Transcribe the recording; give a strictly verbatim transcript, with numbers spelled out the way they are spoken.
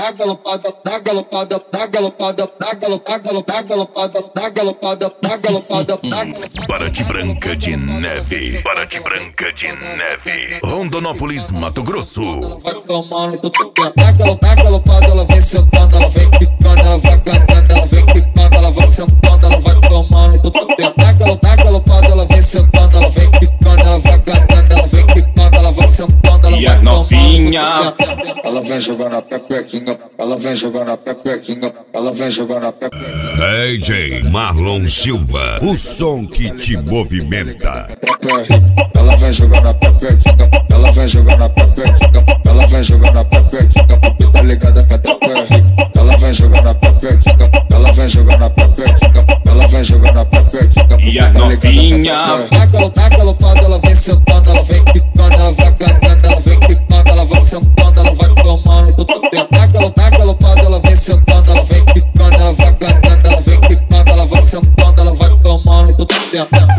dá galopada, dá galopada, dá galopada, dá galopada, dá galopada, dá galopada, dá galopada, dá galopada. Paraty Branca de Neve, Paraty Branca de Neve, Rondonópolis, Mato Grosso. Vai tomando tudo dentro, dá galopada, ela vem sentando, ela vem ficando, ela vai cantando, ela vem ficando, ela vai sentando, ela vai tomando tudo dentro, dá galopada, ela vem sentando, ela vem ficando, ela vai cantando, ela vem ficando, ela vai sentando, ela e vai as novinha, ela vem jogando a pepequinha, ela vem jogando a pepequinha, ela vem jogando a pepequinha. D J Marlon Silva, o som que te movimenta. Ela vem jogando a pepequinha, ela vem jogando a pepequinha, ela vem jogando a pepequinha, porque tá ligada que até perre. Ela vem jogando a pepequinha, ela vem jogando a pepequinha, ela vem jogando a pepequinha, e as novinha. Dá galopada, ela vem sentando, ela vem ficando, ela vai cantando, ela vem ficando, ela vai sentando, ela vai tomando tudo dentro. Dá galopada, ela vem sentando, ela vem ficando, ela vai cantando, ela vem ficando, ela vai sentando, ela vai tomando tudo dentro.